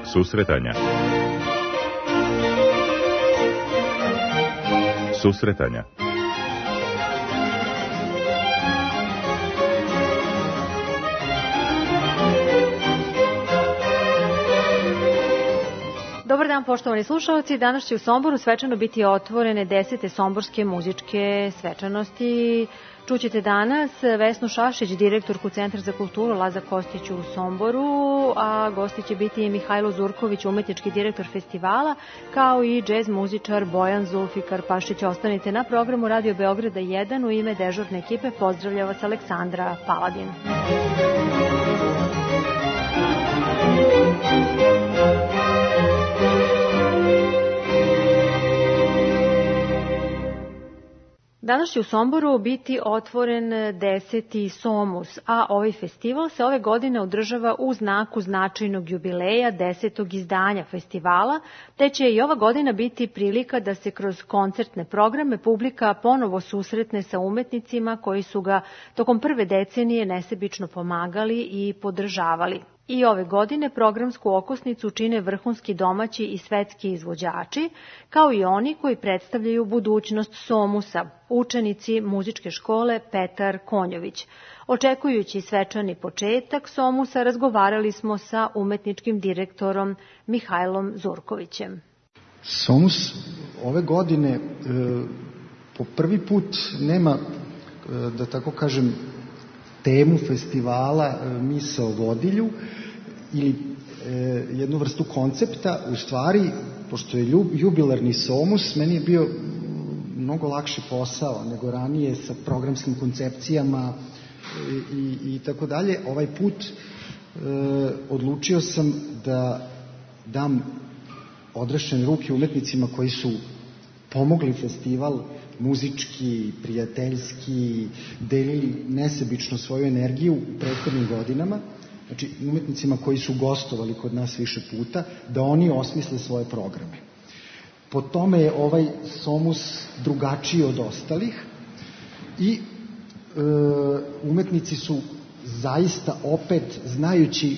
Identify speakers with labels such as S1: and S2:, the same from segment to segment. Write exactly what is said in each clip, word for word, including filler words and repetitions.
S1: Susretanja. Susretanja.
S2: Dobar dan, poštovani slušalci. Danas će u Somboru svečano biti otvorene desete somborske muzičke svečanosti. Čućete danas Vesnu Šašić, direktorku Centra za kulturu Laza Kostić u Somboru, a gosti će biti i Mihajlo Zurković, umetnički direktor festivala, kao i džez muzičar Bojan Zulfikar Pašić. Ostanite na programu Radio Beograda jedan. U ime dežurne ekipe pozdravlja vas Aleksandra Paladin. Danas će u Somboru biti otvoren deseti Somus, a ovaj festival se ove godine održava u znaku značajnog jubileja desetog izdanja festivala, te će i ova godina biti prilika da se kroz koncertne programe publika ponovo susretne sa umetnicima koji su ga tokom prve decenije nesebično pomagali i podržavali. I ove godine programsku okosnicu čine vrhunski domaći i svetski izvođači, kao i oni koji predstavljaju budućnost Somusa, učenici muzičke škole Petar Konjović. Očekujući svečani početak Somusa, razgovarali smo sa umetničkim direktorom Mihajlom Zurkovićem.
S3: Somus ove godine e, po prvi put nema, e, da tako kažem, temu festivala misao vodilju ili e, jednu vrstu koncepta. U stvari, pošto je ljub, jubilarni Somus, meni je bio mnogo lakši posao nego ranije sa programskim koncepcijama i, i, i tako dalje. Ovaj put e, odlučio sam da dam odrešene ruke umetnicima koji su pomogli festival muzički, prijateljski, delili nesebično svoju energiju u prethodnim godinama, znači umetnicima koji su gostovali kod nas više puta, da oni osmisle svoje programe. Po tome je ovaj Somus drugačiji od ostalih i e, umetnici su zaista opet, znajući e,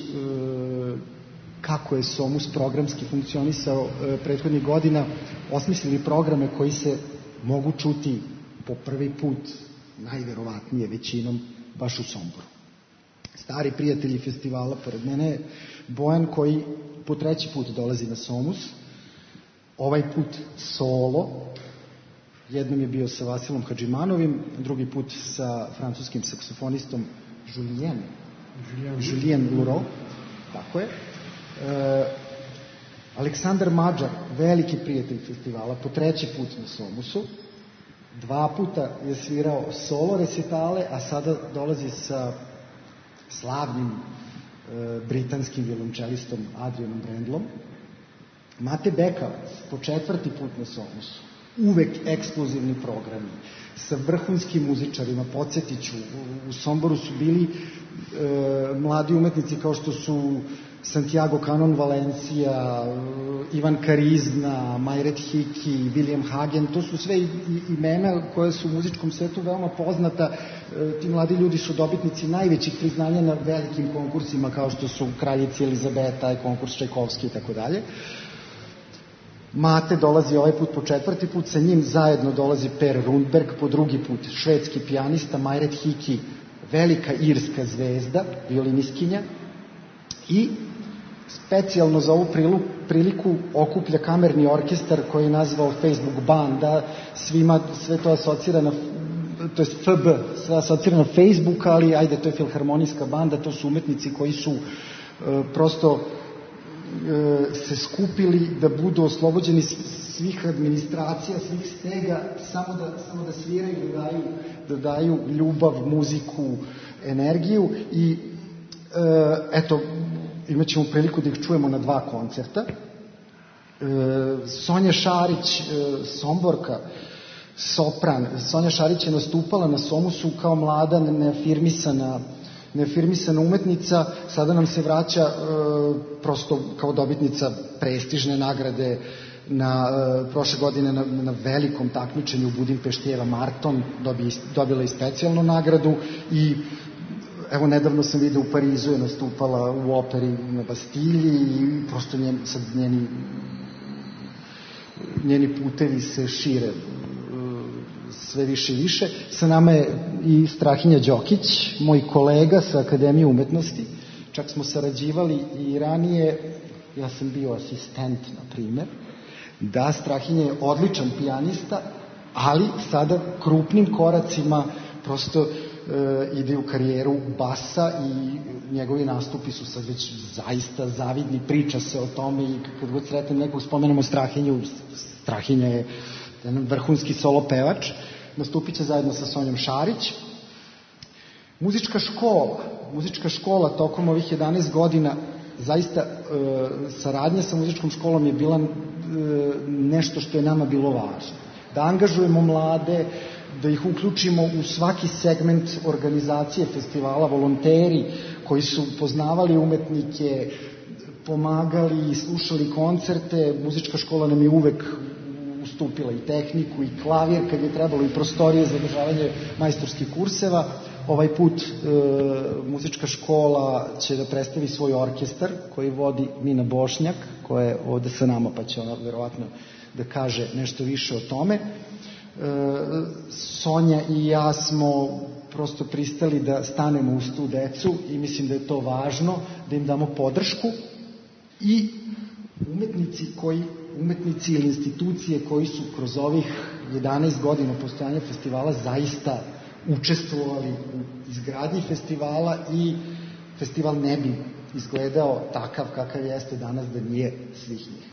S3: kako je Somus programski funkcionisao e, prethodnih godina, osmislili programe koji se mogu čuti po prvi put, najverovatnije većinom, baš u Somboru. Stari prijatelji festivala pored mene je Bojan, koji po treći put dolazi na Somus, ovaj put solo. Jednom je bio sa Vasilom Hadžimanovim, drugi put sa francuskim saksofonistom Julien, Julien Louro, tako je. E, Aleksandar Mađar, veliki prijatelj festivala, po treći put na Somusu. Dva puta je svirao solo resitale, a sada dolazi sa slavnim e, britanskim violončelistom Adrianom Brendlom. Mate Bekavac, po četvrti put na Somusu. Uvek ekskluzivni programi sa vrhunskim muzičarima. Podsjetiću, u, u Somboru su bili e, mladi umetnici kao što su Santiago Canon Valencia, Ivan Karizna, Majret Hiki, William Hagen, to su sve imena koje su u muzičkom svetu veoma poznata. Ti mladi ljudi su dobitnici najvećih priznanja na velikim konkursima kao što su Kraljica Elizabeta, konkurs Čajkovski i tako dalje. Mate dolazi ovaj put po četvrti put, sa njim zajedno dolazi Per Rundberg po drugi put, švedski pijanista, Majret Hiki, velika irska zvezda, violiniskinja, i specijalno za ovu priliku okuplja kamerni orkestar koji je nazvao Facebook banda. Svima sve to asocira na, to je F B, sve asocira na Facebook, ali ajde, to je filharmonijska banda, to su umetnici koji su e, prosto e, se skupili da budu oslobođeni svih administracija, svih stega, samo da, samo da sviraju, da daju, da daju ljubav, muziku, energiju i e, eto, imat ćemo priliku da ih čujemo na dva koncerta. E, Sonja Šarić, e, Somborka, sopran. Sonja Šarić je nastupala na Somusu kao mlada, neafirmisana, neafirmisana umetnica. Sada nam se vraća e, prosto kao dobitnica prestižne nagrade na, e, prošle godine na, na velikom takmičenju u Budimpešti Eva Marton, dobi, dobila i specijalnu nagradu i evo, nedavno sam vidio u Parizu je nastupala u operi na Bastilji i prosto njen, sad njeni, njeni putevi se šire sve više i više. Sa nama je i Strahinja Đokić, moj kolega sa Akademije umetnosti. Čak smo sarađivali i ranije, ja sam bio asistent, na primer. Da, Strahinja je odličan pijanista, ali sada krupnim koracima prosto e, ide u karijeru basa i njegovi nastupi su sad već zaista zavidni, priča se o tome i kad god sretnem nekog spomenemo Strahinju, Strahinja je jedan vrhunski solo pevač, nastupit će zajedno sa Sonjom Šarić. Muzička škola, muzička škola tokom ovih jedanaest godina, zaista e, saradnja sa muzičkom školom je bila e, nešto što je nama bilo važno. Da angažujemo mlade, da ih uključimo u svaki segment organizacije festivala, volonteri koji su poznavali umetnike, pomagali i slušali koncerte. Muzička škola nam je uvek ustupila i tehniku i klavir kad je trebalo i prostorije za održavanje majstorskih kurseva. Ovaj put e, muzička škola će da predstavi svoj orkestar koji vodi Mina Bošnjak, koja je ovde sa nama, pa će ona verovatno da kaže nešto više o tome. E, Sonja i ja smo prosto pristali da stanemo uz tu decu i mislim da je to važno, da im damo podršku i umetnici koji umetnici ili institucije koji su kroz ovih jedanaest godina postojanja festivala zaista učestvovali u izgradnji festivala i festival ne bi izgledao takav kakav jeste danas da nije svih njih.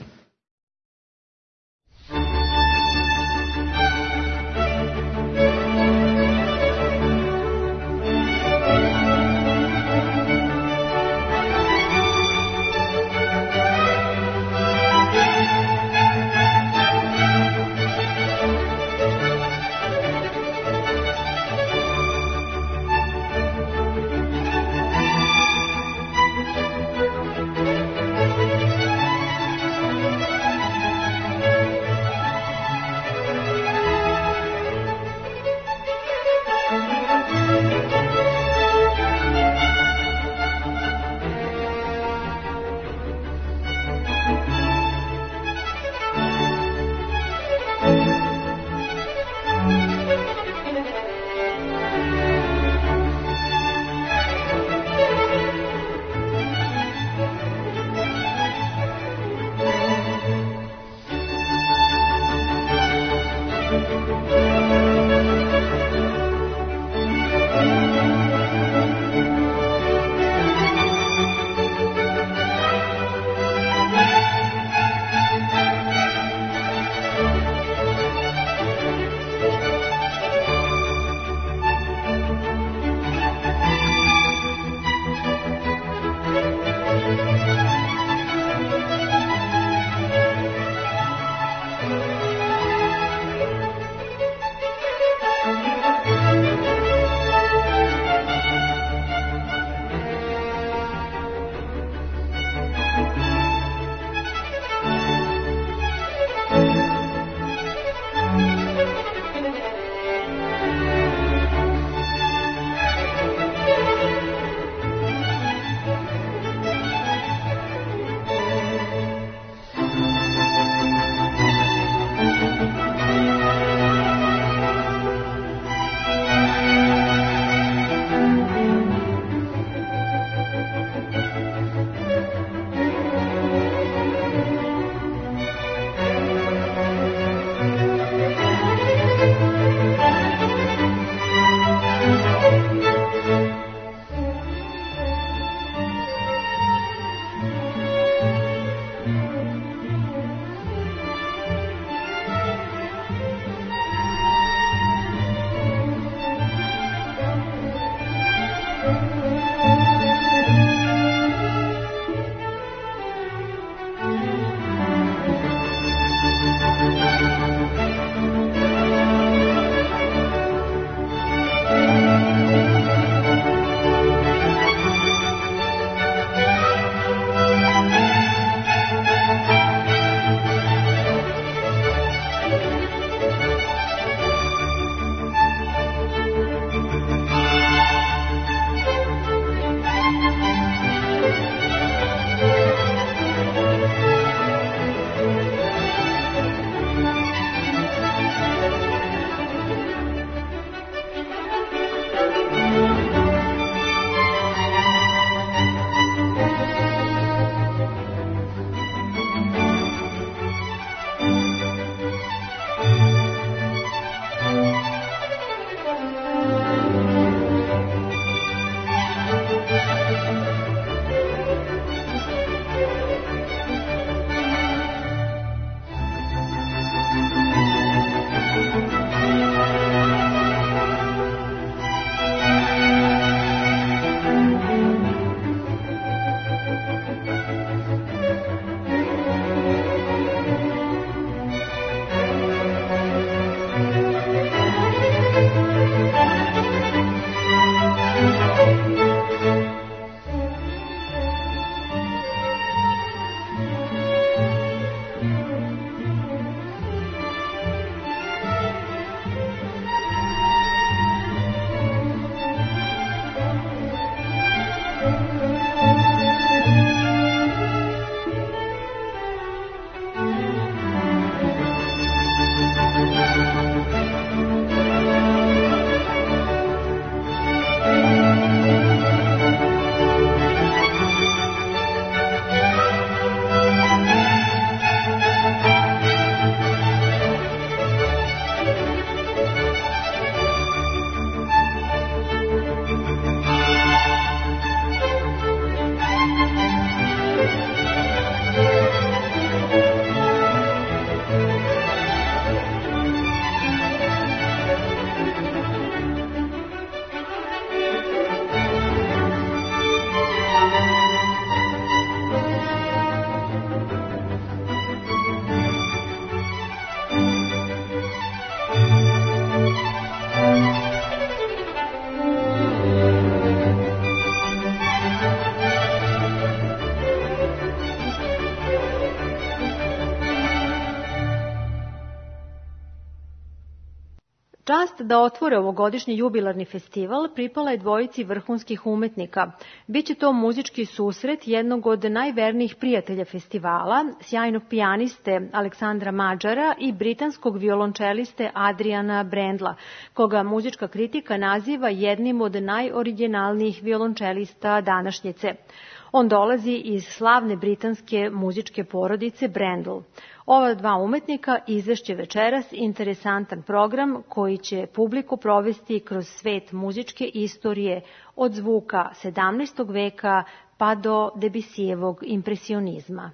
S2: čast da otvore ovogodišnji jubilarni festival pripala je dvojici vrhunskih umetnika. Biće to muzički susret jednog od najvernijih prijatelja festivala, sjajnog pijaniste Aleksandra Mađara i britanskog violončeliste Adriana Brendla, koga muzička kritika naziva jednim od najoriginalnijih violončelista današnjice. On dolazi iz slavne britanske muzičke porodice Brendl. Ova dva umetnika izvešće večeras interesantan program koji će publiku provesti kroz svet muzičke istorije od zvuka sedamnaestog veka pa do Debussyjevog impresionizma.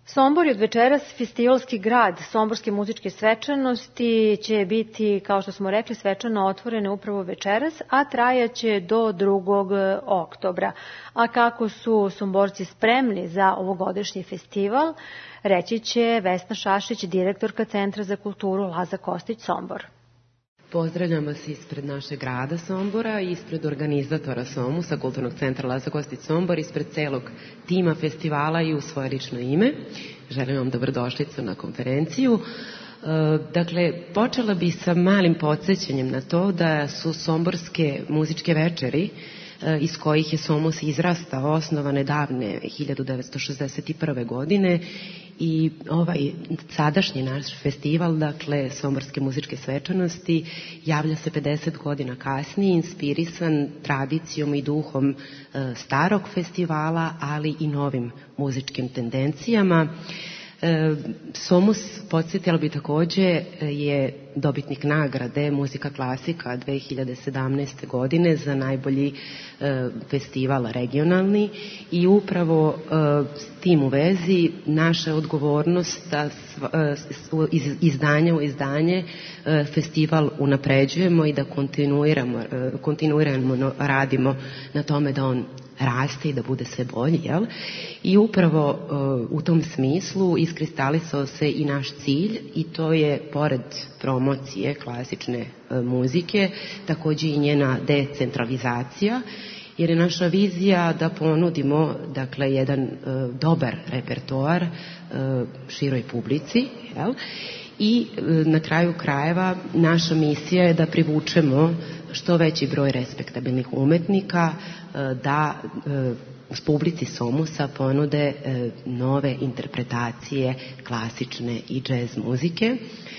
S2: Sombor je od večeras festivalski grad somborske muzičke svečanosti, će biti, kao što smo rekli, svečano otvorene upravo večeras, a trajaće do drugog oktobra. A kako su Somborci spremni za ovogodišnji festival, reći će Vesna Šašić, direktorka Centra za kulturu Laza Kostić Sombor.
S1: Pozdravljam vas ispred našeg grada Sombora, ispred organizatora Somusa, Kulturnog centra Laza Kostić Sombor, ispred celog tima festivala i u svoje lično ime. Želim vam dobrodošlicu na konferenciju. Dakle, počela bi sa malim podsjećanjem na to da su somborske muzičke večeri, iz kojih je Somus izrastao, osnovane davne hiljadu devetsto šezdeset prve. godine, i ovaj sadašnji naš festival, dakle Somborske muzičke svečanosti, javlja se pedeset godina kasnije, inspirisan tradicijom i duhom e, starog festivala, ali i novim muzičkim tendencijama. E, Somus, podsjetila bi takođe, je dobitnik nagrade Muzika klasika dve hiljade sedamnaeste. godine za najbolji e, festival regionalni, i upravo e, s tim u vezi naša odgovornost da e, iz izdanja u izdanje e, festival unapređujemo i da kontinuiramo, e, kontinuirano radimo na tome da on raste i da bude sve bolji, jel? I upravo uh, u tom smislu iskristalisao se i naš cilj, i to je, pored promocije klasične uh, muzike, takođe i njena decentralizacija, jer je naša vizija da ponudimo, dakle, jedan uh, dobar repertoar uh, široj publici, jel? I uh, na kraju krajeva naša misija je da privučemo što veći broj respektabilnih umetnika, da s publici Somusa ponude nove interpretacije klasične i džez muzike.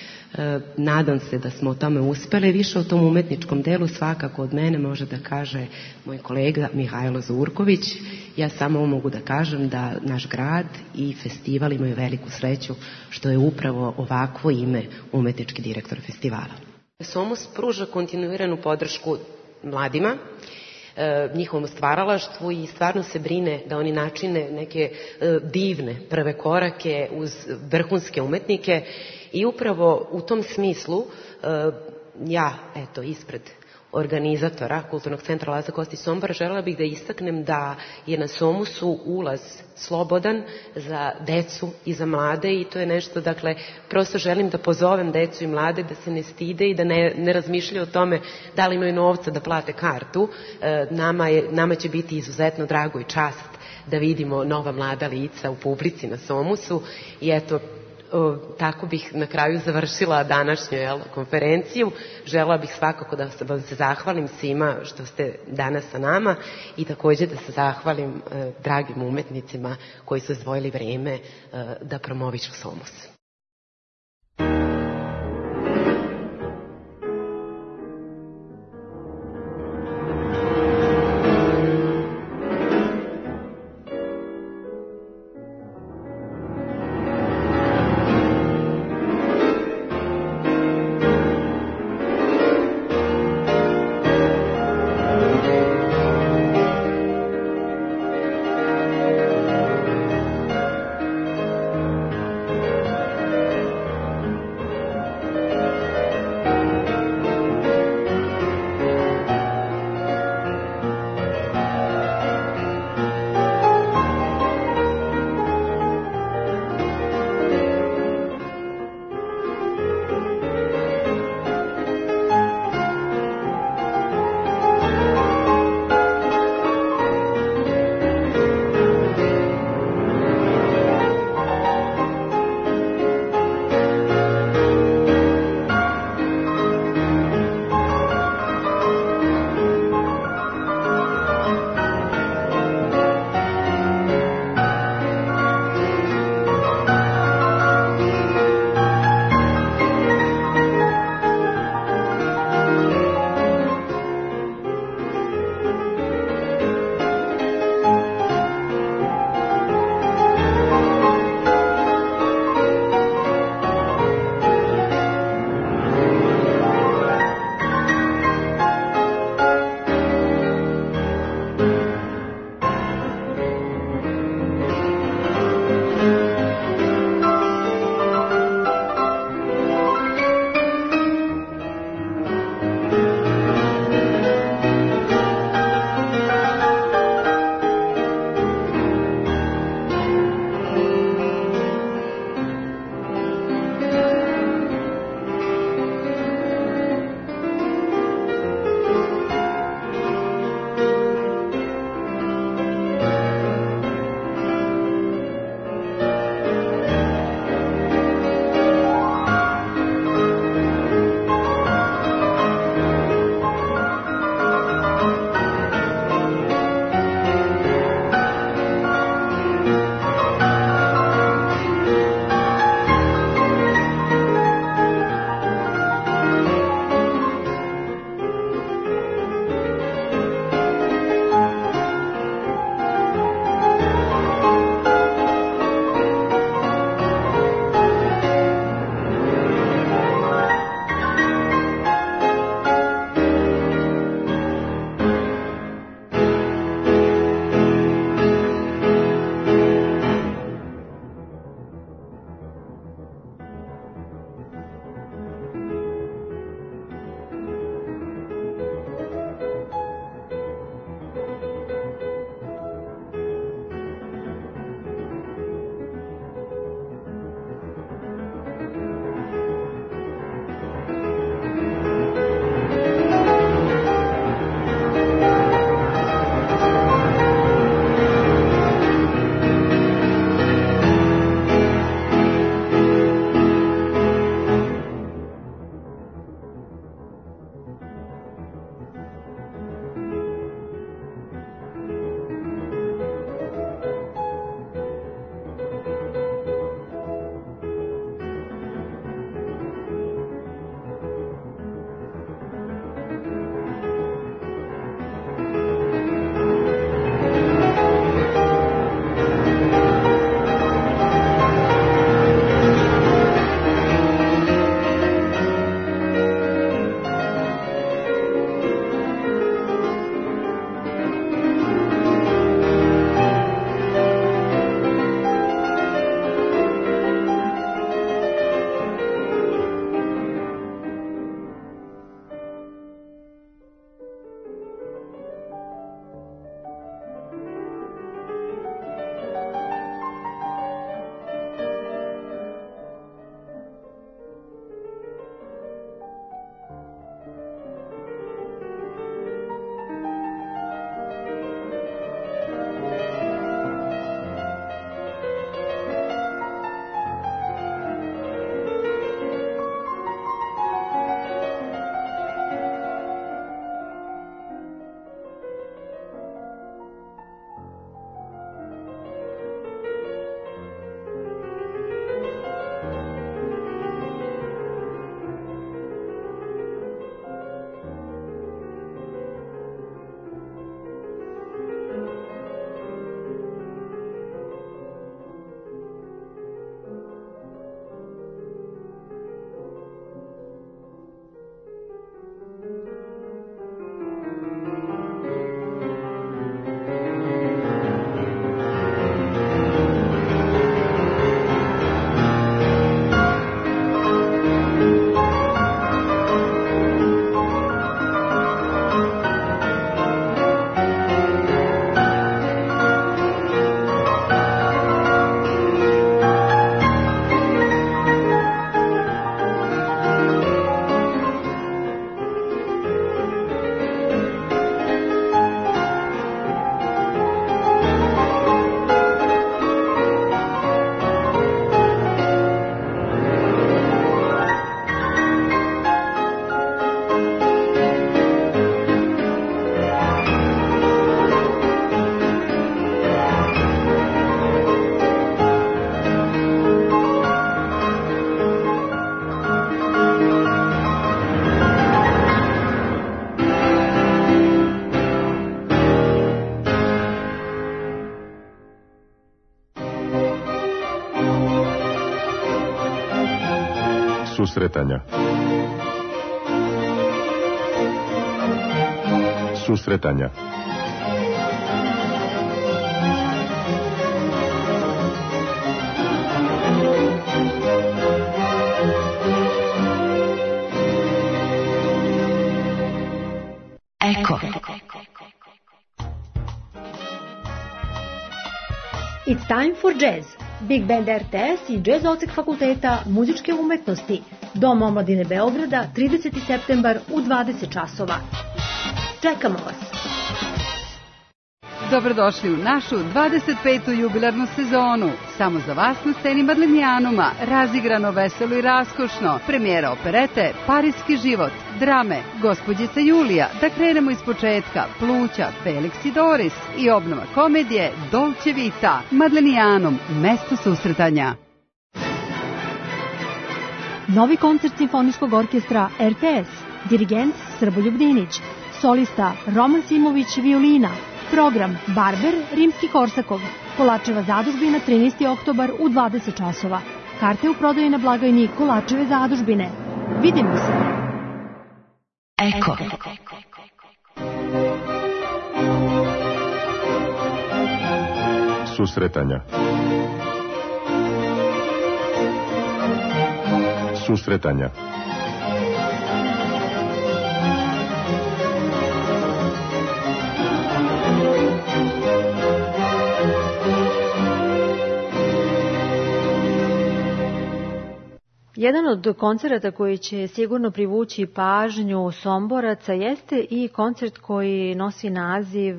S1: Nadam se da smo o tome uspeli. Više o tom umetničkom delu svakako od mene može da kaže moj kolega Mihajlo Zurković. Ja samo mogu da kažem da naš grad i festival imaju veliku sreću što je upravo ovakvo ime umetnički direktor festivala. Somus pruža kontinuiranu podršku mladima, e, njihovom stvaralaštvu, i stvarno se brine da oni načine neke e, divne prve korake uz vrhunske umetnike, i upravo u tom smislu e, ja, eto, ispred organizatora Kulturnog centra Laza Kostić Sombor, želela bih da istaknem da je na Somusu ulaz slobodan za decu i za mlade, i to je nešto, dakle, prosto želim da pozovem decu i mlade da se ne stide i da ne, ne razmišljaju o tome da li imaju novca da plate kartu. E, nama, je, nama će biti izuzetno drago i čast da vidimo nova mlada lica u publici na Somusu, i eto, O, tako bih na kraju završila današnju jel, konferenciju. Želela bih svakako da vam se zahvalim svima što ste danas sa nama, i takođe da se zahvalim e, dragim umetnicima koji su izdvojili vreme e, da promovišu Somus.
S4: Susretanja. Susretanja.
S5: Eko.
S2: It's time for jazz. Big Band R T S i Jazz odsek Fakulteta muzičke umetnosti. Dom omladine Beograda, trideseti septembar u dvadeset časova. Čekamo vas!
S6: Dobrodošli u našu dvadeset petu jubilarnu sezonu. Samo za vas na sceni Madlenijanuma, razigrano, veselo i raskošno. Premijera operete Parijski život, drame Gospođica Julija, da krenemo iz početka, Pluća, Felix i Doris i obnova komedije Dolce Vita. Madlenijanum, mesto susretanja.
S2: Novi koncert Simfonijskog orkestra R T S, dirigent Srboljub Dinić, solista Roman Simović, violina. Program Barber, Rimski-Korsakov, Kolačeva zadužbina, trinaesti oktobar u dvadeset časova. Karte u prodaji na blagajni Kolačeve zadužbine. Vidimo se!
S5: Eko.
S4: Susretanja. Susretanja.
S2: Jedan od koncerata koji će sigurno privući pažnju Somboraca jeste i koncert koji nosi naziv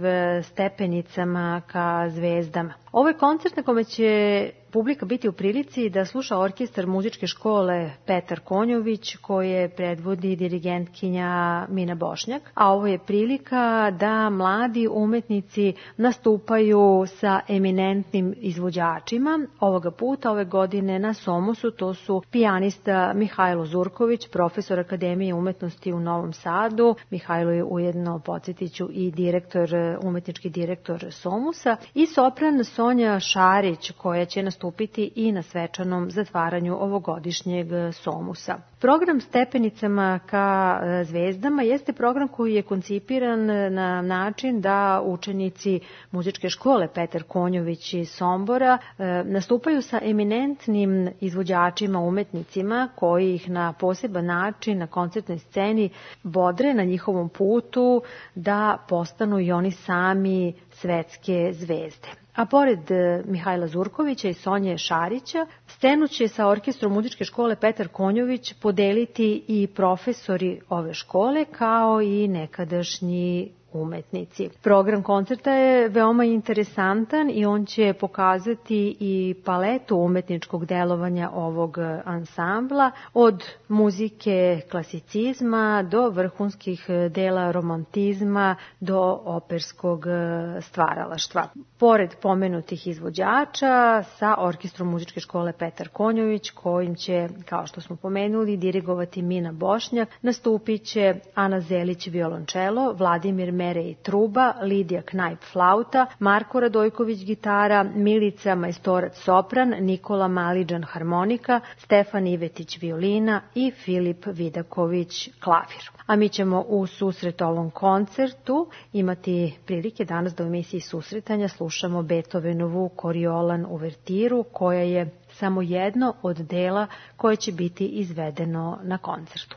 S2: Stepenicama ka zvezdama. Ovo je koncert na kome će publika biti u prilici da sluša orkestar muzičke škole Petar Konjović, koje predvodi dirigentkinja Mina Bošnjak, a ovo je prilika da mladi umetnici nastupaju sa eminentnim izvođačima. Ovoga puta, ove godine na Somusu, to su pijanista Mihajlo Zurković, profesor Akademije umetnosti u Novom Sadu. Mihajlo je ujedno, podsjetiću, i direktor, umetnički direktor Somusa, i sopran Sonja Šarić, koja će nastupiti i na svečanom zatvaranju ovogodišnjeg Somusa. Program Stepenicama ka zvezdama jeste program koji je koncipiran na način da učenici muzičke škole Petar Konjović iz Sombora nastupaju sa eminentnim izvođačima, umetnicima koji ih na poseban način na koncertnoj sceni bodre na njihovom putu da postanu i oni sami svetske zvezde. A pored Mihajla Zurkovića i Sonje Šarića, scenu će sa orkestrom muzičke škole Petar Konjović podeliti i profesori ove škole, kao i nekadašnji umetnici. Program koncerta je veoma interesantan i on će pokazati i paletu umetničkog delovanja ovog ansambla, od muzike klasicizma do vrhunskih dela romantizma do operskog stvaralaštva. Pored pomenutih izvođača, sa orkestrom muzičke škole Petar Konjović, kojim će, kao što smo pomenuli, dirigovati Mina Bošnjak, nastupit će Ana Zelić violončelo, Vladimir Merej truba, Lidija Knajp flauta, Marko Radojković gitara, Milica Majstorac sopran, Nikola Maliđan harmonika, Stefan Ivetić violina i Filip Vidaković klavir. A mi ćemo u susret ovom koncertu imati prilike danas da u emisiji Susretanja slušamo Beethovenovu Koriolan uvertiru, koja je samo jedno od dela koje će biti izvedeno na koncertu.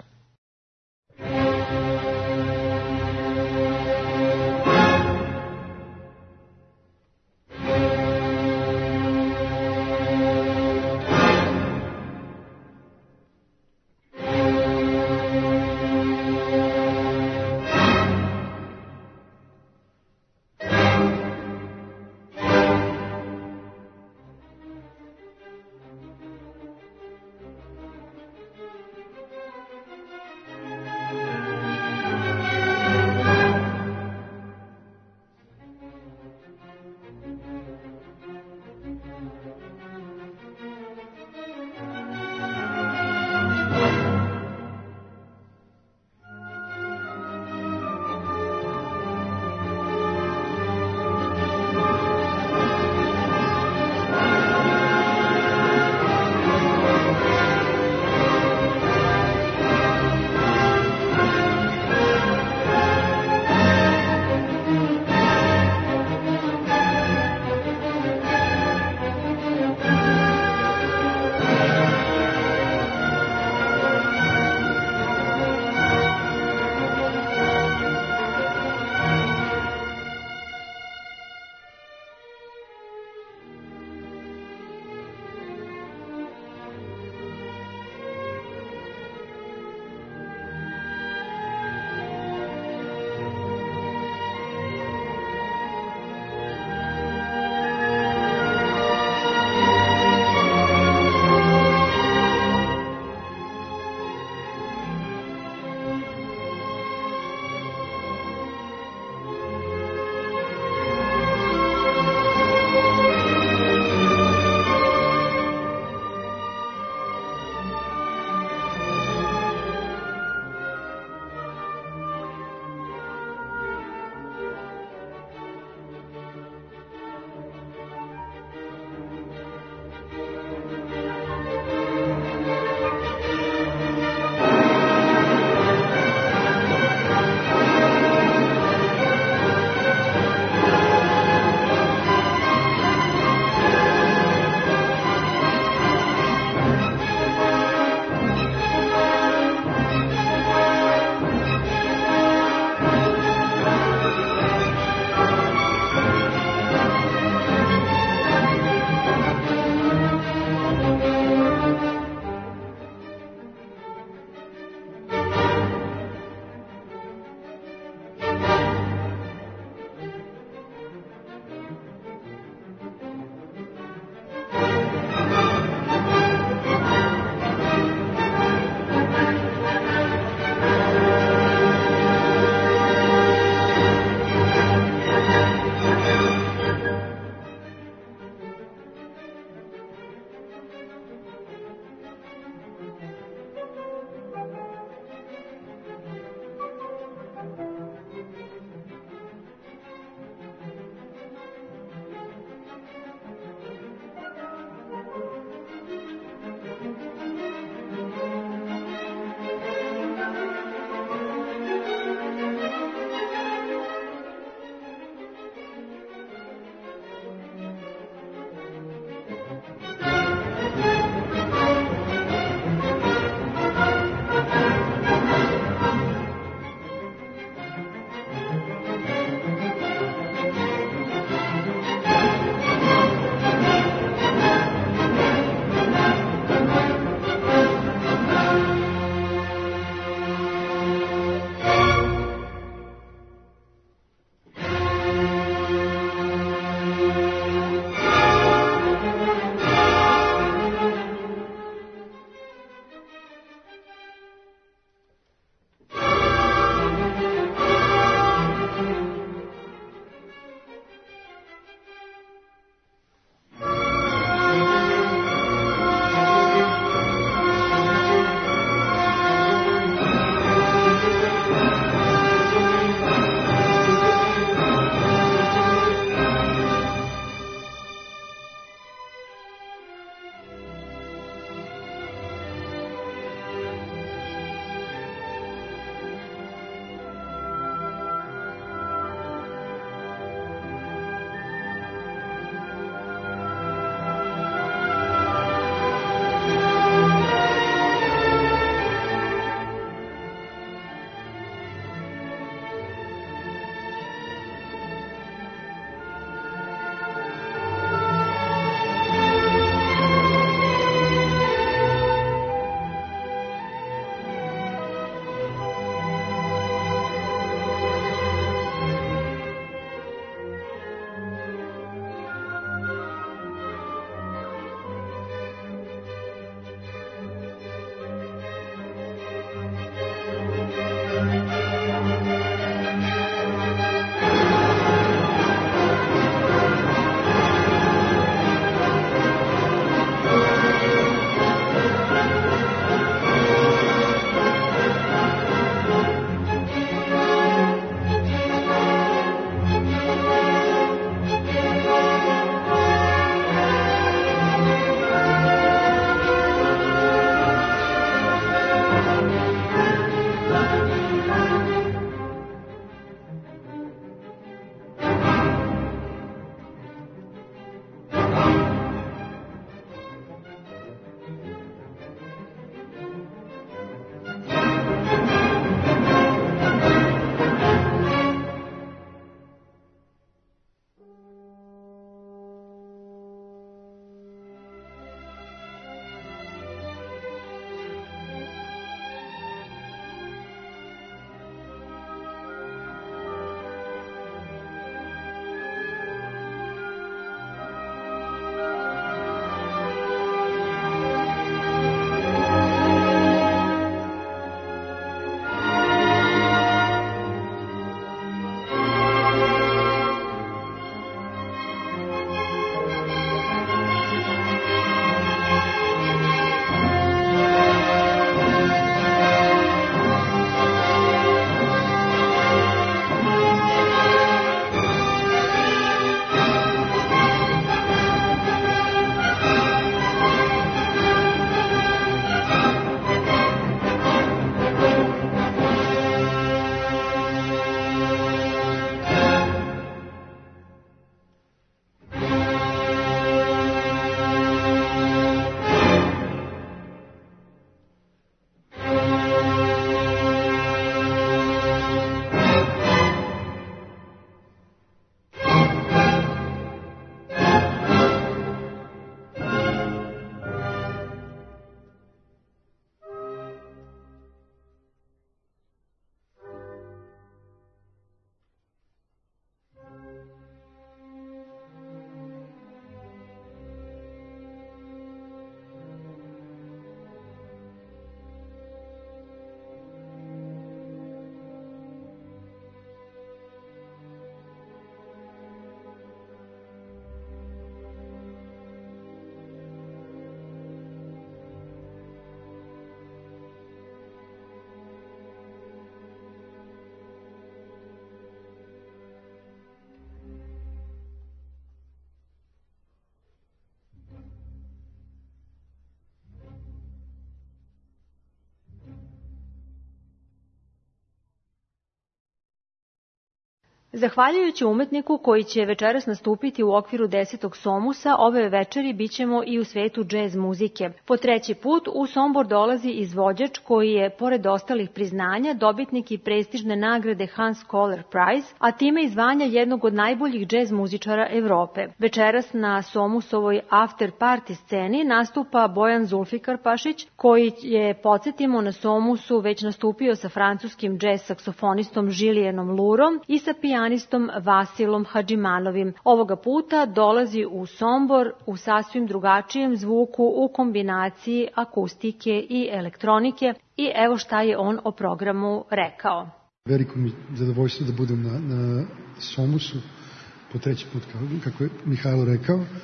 S2: Zahvaljujući umetniku koji će večeras nastupiti u okviru desetog Somusa, ove večeri bićemo i u svetu džez muzike. Po treći put u Sombor dolazi izvođač koji je, pored ostalih priznanja, dobitnik i prestižne nagrade Hans Kohler Prize, a time i zvanja jednog od najboljih džez muzičara Evrope. Večeras na Somusovoj after party sceni nastupa Bojan Zulfikarpašić, koji je, podsjetimo, na Somusu već nastupio sa francuskim džez saksofonistom Žilijenom Lurom i sa pijanistom Vasilom Hadžimanovim. Ovoga puta dolazi u Sombor u sasvim drugačijem zvuku u kombinaciji akustike i elektronike i evo šta je on o programu rekao.
S7: Veliko mi zadovoljstvo da budem na, na Somusu po treći put, kako je Mihajlo rekao. E,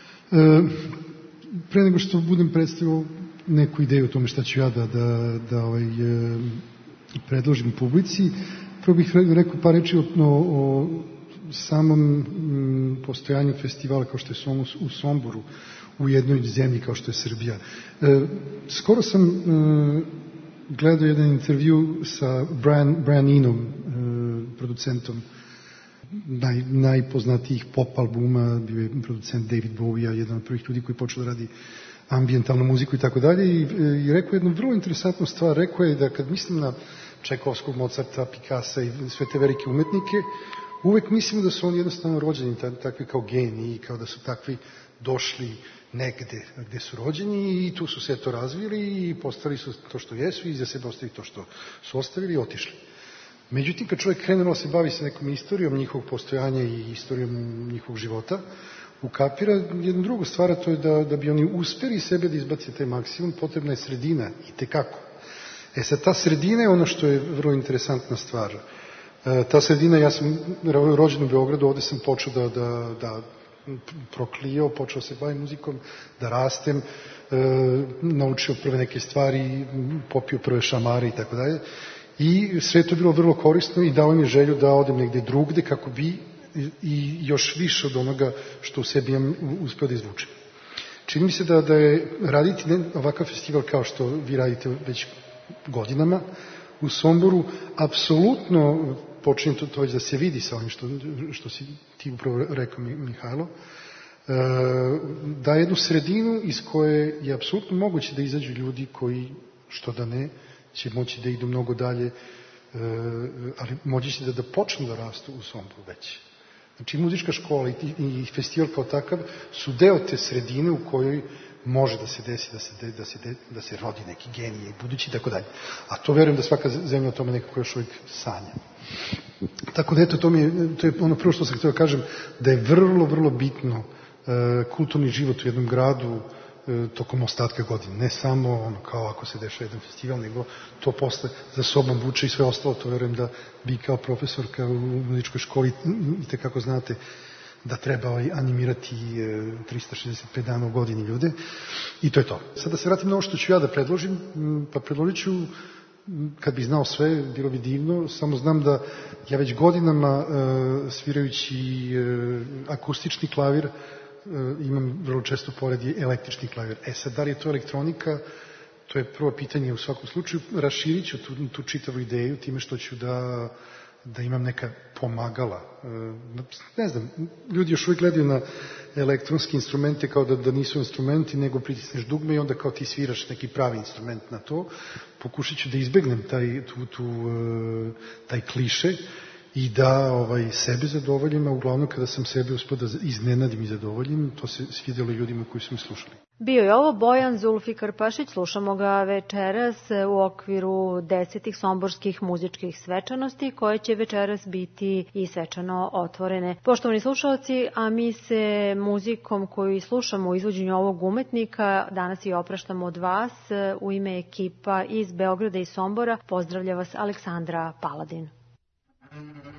S7: pre nego što budem predstavio neku ideju o tome šta ću ja da, da, da ovaj, e, predložim publici, prvo bih rekao par reči o, o samom m, postojanju festivala kao što je Somus u Somboru, u jednoj zemlji kao što je Srbija. E, skoro sam e, gledao jedan intervju sa Brian, Brian Enom, e, producentom naj, najpoznatijih pop albuma, bio je producent David Bowie, jedan od prvih ljudi koji je počeo da radi ambijentalnu muziku i tako dalje, i, i rekao jednu vrlo interesantnu stvar. Rekao je da kad mislim na Čajkovskog, Mozarta, Picassa i sve te velike umetnike, uvek mislimo da su oni jednostavno rođeni takvi kao geniji, kao da su takvi došli negde gde su rođeni i tu su sve to razvili i postavili su to što jesu i za sebe ostavili to što su ostavili i otišli. Međutim, kad čovjek krenuo se bavi sa nekom istorijom njihovog postojanja i istorijom njihovog života, ukapira jednu drugu stvar, a to je da, da bi oni uspeli sebe da izbaci taj maksimum, potrebna je sredina i tekako. E sad, ta sredina je ono što je vrlo interesantna stvar. E, ta sredina, ja sam rođen u Beogradu, ovde sam počeo da, da, da proklijao, počeo se bavim muzikom, da rastem, e, naučio prve neke stvari, popio prve šamare i tako dalje. I sve to bilo vrlo korisno i dao mi želju da odem negde drugde kako bi i još više od onoga što u sebi imam uspeo da izvučem. Čini mi se da, da je raditi ovakav festival kao što vi radite već godinama u Somboru, apsolutno počinje to, to već da se vidi sa ovim što, što si ti upravo rekao, Mihajlo, e, da jednu sredinu iz koje je apsolutno moguće da izađu ljudi koji, što da ne, će moći da idu mnogo dalje, e, ali moći će da, da počnu da rastu u Somboru već. Znači, muzička škola i, i festival kao takav su deo te sredine u kojoj može da se desi, da se, de, da se, de, da se rodi neki genije i budući i tako dalje. A to verujem da svaka zemlja o tome nekako još uvijek sanja. Tako da eto, to, mi je, to je ono prvo što sam htio da kažem, da je vrlo, vrlo bitno e, kulturni život u jednom gradu e, tokom ostatka godine. Ne samo ono kao ako se dešava jedan festival, nego to posle za sobom vuče i sve ostalo. To verujem da vi kao profesorka u muzičkoj školi i tekako znate da treba animirati trista šezdeset pet dana u godini ljude i to je to. Sad da se vratim na ovo što ću ja da predložim, pa predložit ću, kad bi znao sve, bilo bi divno, samo znam da ja već godinama svirajući akustični klavir imam vrlo često pored i električni klavir. E sad, da li je to elektronika, to je prvo pitanje u svakom slučaju. Raširit ću tu, tu čitavu ideju time što ću da da imam neka pomagala. Ne znam, ljudi još uvijek gledaju na elektronski instrumente kao da, da nisu instrumenti, nego pritisneš dugme i onda kao ti sviraš neki pravi instrument na to. Pokušat ću da izbegnem taj, tu, tu, taj kliše i da ovaj, sebe zadovoljim, a uglavnom kada sam sebe uspio da iznenadim i zadovoljim, to se svidjelo ljudima koji su mi slušali.
S2: Bio je ovo Bojan Zulfikarpašić, slušamo ga večeras u okviru desetih somborskih muzičkih svečanosti koje će večeras biti i svečano otvorene. Poštovani slušalci, a mi se muzikom koju slušamo u izvođenju ovog umetnika danas i opraštamo od vas. U ime ekipa iz Beograda i Sombora pozdravlja vas Aleksandra Paladin.